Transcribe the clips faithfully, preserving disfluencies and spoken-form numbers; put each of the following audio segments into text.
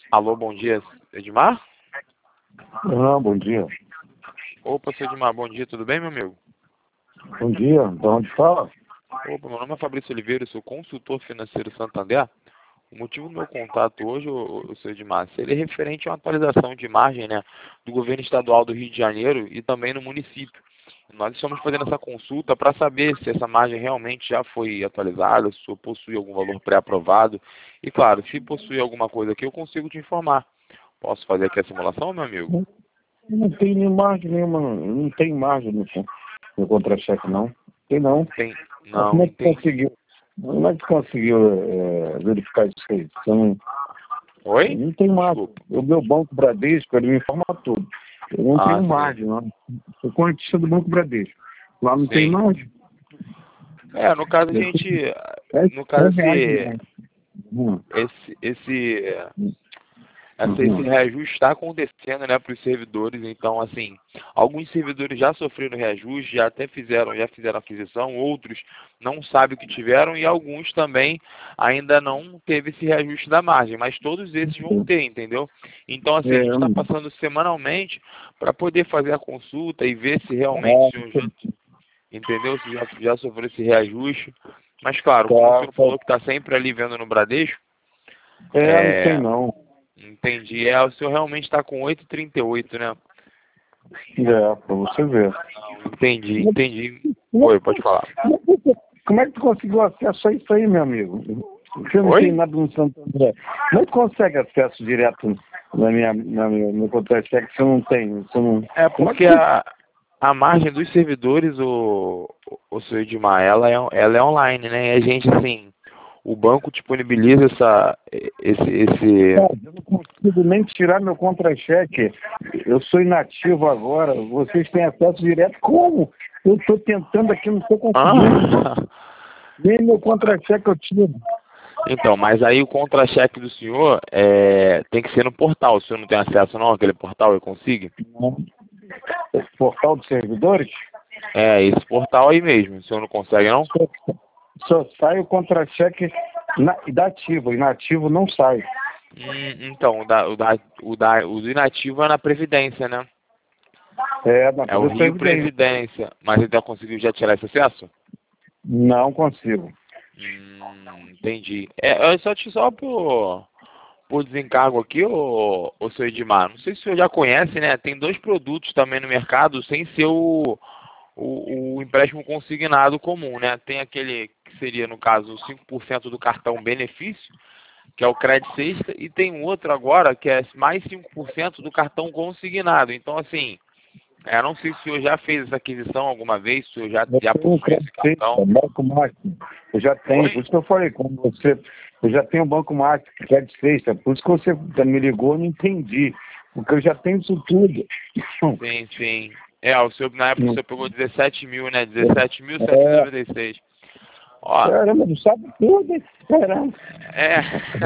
Alô, bom dia, Edmar? Ah, bom dia. Opa, seu Edmar, bom dia, tudo bem, meu amigo? Bom dia, de onde fala? Opa, meu nome é Fabrício Oliveira, eu sou consultor financeiro Santander. O motivo do meu contato hoje, o, o seu Edmar, seria referente a uma atualização de margem, né, do governo estadual do Rio de Janeiro e também no município. Nós estamos fazendo essa consulta para saber se essa margem realmente já foi atualizada, se possui algum valor pré-aprovado. E claro, se possui alguma coisa aqui, eu consigo te informar. Posso fazer aqui a simulação, meu amigo? Não, não tem nem margem nenhuma, não tem margem no, no contra-cheque, não. Tem não. Tem, Mas não, como é que entendi. conseguiu? Como é que conseguiu é, verificar isso aí? Você não, Oi? não tem margem. Desculpa. O meu Banco Bradesco, ele me informa tudo. Eu não Ah, tenho sim. margem, não. Sou correntista do Banco Bradesco. Lá não tem Sim. margem. É, no caso a Eu gente, tenho no caso dez reais de esse, margem. Hum, esse, esse, hum, essa, esse hum. reajuste está acontecendo, né, para os servidores. Então, assim, alguns servidores já sofreram reajuste, já até fizeram, já fizeram aquisição, outros não sabem o que tiveram e alguns também ainda não teve esse reajuste da margem, mas todos esses vão ter, entendeu? Então, assim, a É, gente está hum. passando semanalmente para poder fazer a consulta e ver se realmente o senhor já, Ah, entendeu? Se já, já sofreu esse reajuste. Mas, claro, como o tá, senhor tá. falou que está sempre ali vendo no Bradesco, É, não tem é, não. entendi. É, o senhor realmente está com oito e trinta e oito, né? É, pra você ver. Não, entendi, Como entendi. é Oi, pode falar. que como é que tu conseguiu acesso a isso aí, meu amigo? Você não tem Oi? nada no Santo André. Como é que consegue acesso direto na minha, na minha, no contra-cheque se eu não tenho? Se eu não... É Como é porque que tu... a, a margem dos servidores, o, o seu Edmar, ela é, ela é online, né? E a gente, assim, o banco disponibiliza essa, esse, esse... Cara, eu não consigo nem tirar meu contra-cheque. Eu sou inativo agora. Vocês têm acesso direto? Como? Eu estou tentando aqui, não estou conseguindo. Ah, Nem meu contra-cheque eu tiro. então, mas aí o contra-cheque do senhor é, tem que ser no portal. O senhor não tem acesso não àquele portal, eu consigo? Não. Portal dos servidores? É, esse portal aí mesmo. O senhor não consegue não? Só, só sai o contra-cheque na- da ativo. Inativo não sai. Hum, então, o da, o, da, o, da, o do inativo é na Previdência, né? É, na É o da Rio Previdência. Previdência. Mas ele já conseguiu já tirar esse acesso? Não consigo. Hum, entendi. É, é só, te- só por, por desencargo aqui, ô, ô seu Edmar. Não sei se o senhor já conhece, né? Tem dois produtos também no mercado sem ser o, o, o empréstimo consignado comum, né? Tem aquele que seria, no caso, cinco por cento do cartão benefício, que é o Credit Sexta, e tem um outro agora que é mais cinco por cento do cartão consignado. Então, assim, eu não sei se o senhor já fez essa aquisição alguma vez, se o senhor já, Eu já tenho um possui esse crédito cartão. Banco Master. Eu já tenho, por Oi? isso que eu falei com você. Eu já tenho o Banco Master, crédito sexta. Por isso que você me ligou, eu não entendi. Porque eu já tenho isso tudo. Sim, sim. É, o senhor, na época o Não. senhor pegou dezessete mil, né? dezessete mil setecentos e É, noventa e seis. Ó, caramba, não sabe tudo, hein? Caramba. é.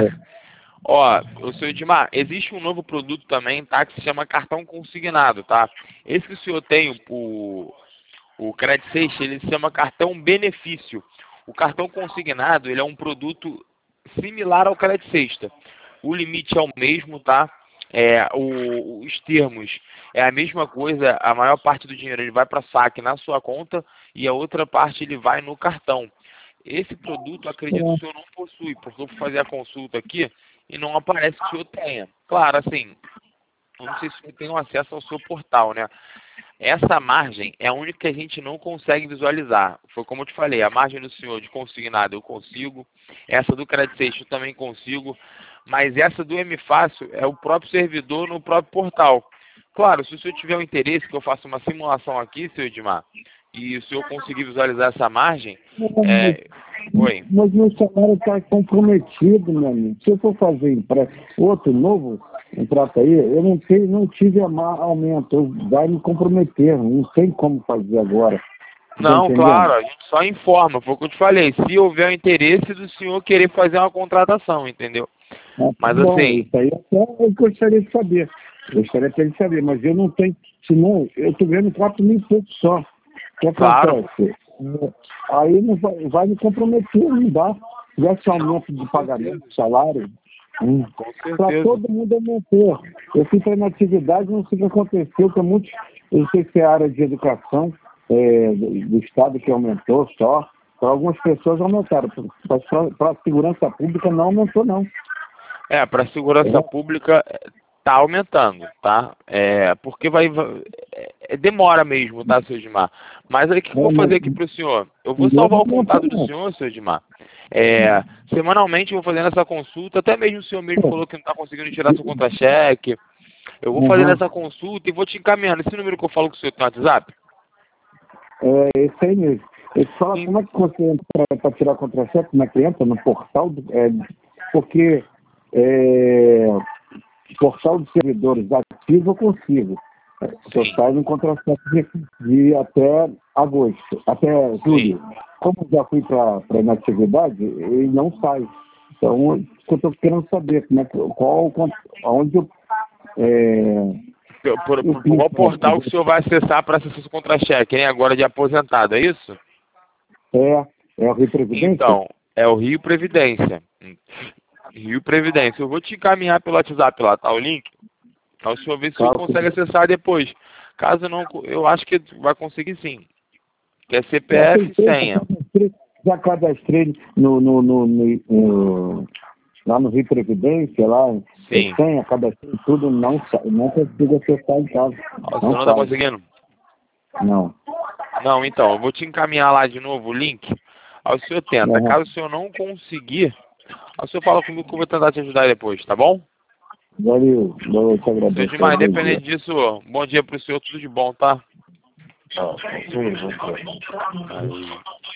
Ó, o senhor Edmar, existe um novo produto também, tá? Que se chama cartão consignado, tá? Esse que o senhor tem, o, o Credit Seixas, ele se chama cartão benefício. O cartão consignado, ele é um produto similar ao Credit Sexta. O limite é o mesmo, tá? É, o, os termos é a mesma coisa, a maior parte do dinheiro ele vai para saque na sua conta e a outra parte ele vai no cartão. Esse produto, acredito que o senhor não possui, porque eu fui fazer a consulta aqui e não aparece que o senhor tenha. Claro, assim, eu não sei se o senhor tem um acesso ao seu portal, né? Essa margem é a única que a gente não consegue visualizar. Foi como eu te falei, a margem do senhor de consignado eu consigo, essa do Credit Seixas eu também consigo, mas essa do M Fácil é o próprio servidor no próprio portal. Claro, se o senhor tiver um interesse que eu faça uma simulação aqui, seu Edmar, e o senhor conseguir visualizar essa margem, Mas, é... Oi. mas meu salário está comprometido, meu amigo. Se eu for fazer empre- outro novo contrato aí, eu não, tenho, não tive ama- aumento. Eu- Vai me comprometer. Não tem como fazer agora. Tá Não, entendendo? claro, a gente só informa, foi o que eu te falei, se houver o interesse do senhor querer fazer uma contratação, entendeu? Ah, tá Mas bom, assim, isso aí é só eu gostaria de saber. Gostaria até de saber, mas eu não tenho. Senão, eu estou ganhando quatro mil e pouco só. O que claro, acontece? É, Aí não vai, vai me comprometer, não dá. Já esse não, aumento de com pagamento, certeza. de salário. Hum. Com Para certeza. todo mundo aumentou. Eu fui para a atividade, não sei o que aconteceu, que muitos, eu não sei se é a área de educação é, do, do Estado que aumentou só, para algumas pessoas aumentaram, para a segurança pública não aumentou não. É, para a segurança É. pública tá aumentando, tá? É, porque vai, vai é, demora mesmo, tá, seu Edmar? Mas aí o que eu É, vou mas fazer aqui pro senhor? Eu vou não salvar o aumentou contato do não. senhor, seu Edmar. É, semanalmente eu vou fazendo essa consulta, até mesmo o senhor mesmo falou que não está conseguindo tirar seu contra-cheque. Eu vou fazendo Uhum. essa consulta e vou te encaminhando. Esse número que eu falo com o senhor tem WhatsApp? É esse aí mesmo. Ele fala Sim. como é que você entra para tirar contra-cheque, como é que entra no portal, do, é, porque é, portal de servidores ativo eu consigo. Só Sim, sai no contra-cheque de, de até agosto, até julho. sim. Como já fui para a inatividade, ele não sai. Então, isso que eu estou querendo saber, como é que, qual, onde eu, é, Por, por, eu por qual pinto, portal que o senhor vai acessar para acessar seu contra-cheque, hein? Agora de aposentado, é isso? é, é a Rio Previdência? Então, é o Rio Previdência. Rio Previdência. Eu vou te encaminhar pelo WhatsApp lá, tá? O link. Aí o senhor vê se o senhor Claro consegue que acessar depois. Caso não, eu acho que vai conseguir sim. Que é já C P F e tentei, já senha. cadastrei, já cadastrei no, no, no, no, no- lá no Rio Previdência, lá, eu Sim. tenho, cadastrei tudo, não, sa- não consigo acessar em casa. Ó, o senhor Não não tá sai. conseguindo? Não. Não, então, eu vou te encaminhar lá de novo o link. Aí o senhor tenta. Uhum. Caso o senhor não conseguir, aí o senhor fala comigo que eu vou tentar te ajudar depois, tá bom? Valeu, eu te Seu agradeço. Edmar, Bom dia. independente disso, bom dia pro senhor, tudo de bom, tá? Ah, sim, bom dia. Aí.